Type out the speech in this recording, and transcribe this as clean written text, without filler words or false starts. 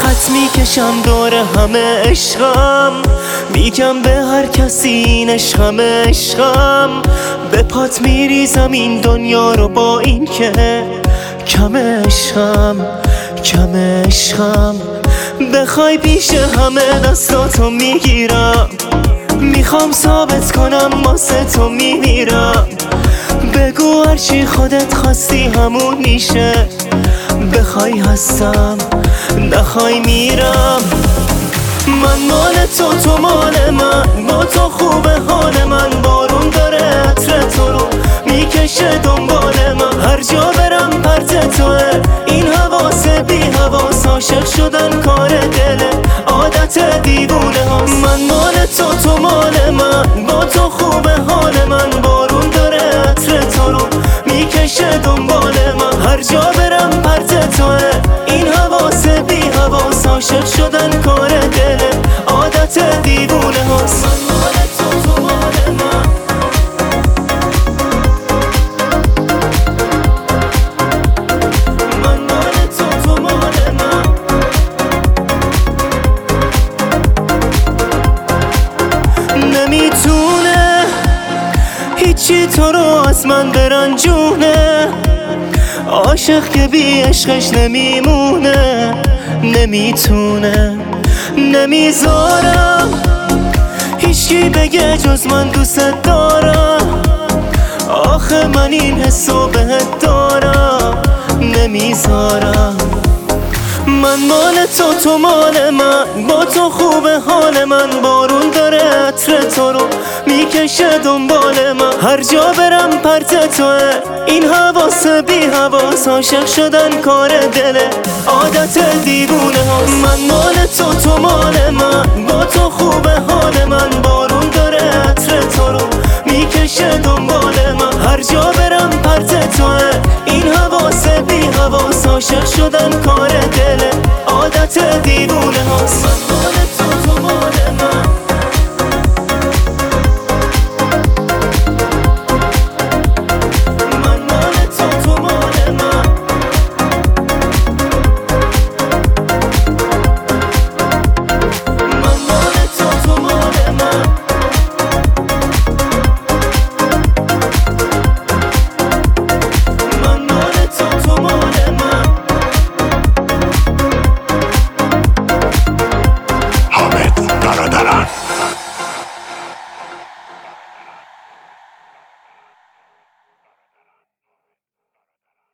خط میکشم دور همه عشقم، میگم به هر کسی این عشقم عشقم. به پات میریزم این دنیا رو با این که کم عشقم کم عشقم. بخوای پیش همه دستاتو میگیرم، میخوام ثابت کنم واسه تو میمیرم. بگو هرچی خودت خواستی همون میشه، بخوای هستم نخوای میرم. من مال تو تو مال من، با تو خوبه حال من. بارون داره عطر تو رو میکشه دنبال من، هر جا برم پرت توه. این حواس بی حواس، عاشق شدن کار دله، عادت دیوونه هاست. من مال تو تو مال من، با تو خوبه حال من. بارون داره عطر تو رو میکشه دنبال من، هر جا برم پرت توه. این حواس بی حواس، عاشق شدن کار دله، عادت دیوونه هاست. من مال تو تو مال من. من مال تو تو مال من. نمیتونه هیچی تو رو از من برنجونه، عاشق که بی عشقش نمیمونه. نمیتونه نمیذارم هیچکی بگه جز من دوست دارم. آخه من این حسو بهت دارم، نمیذارم. من مال تو تو مال من، با تو خوبه حال من. بارون داره عطر تو رو میکشه دنبال من، هر جا برم پرت توه. این حواس بی حواس، عاشق شدن کار دله، عادت دیوونه هاست. من مال تو تو مال من، با تو خوبه حال من. بارون داره عطر تو رو میکشه دنبال من، هر جا برم پرت توه. این حواس بی حواس، عاشق شدن کار دله، عادت دیوونه هاست. من مال تو تو مال من.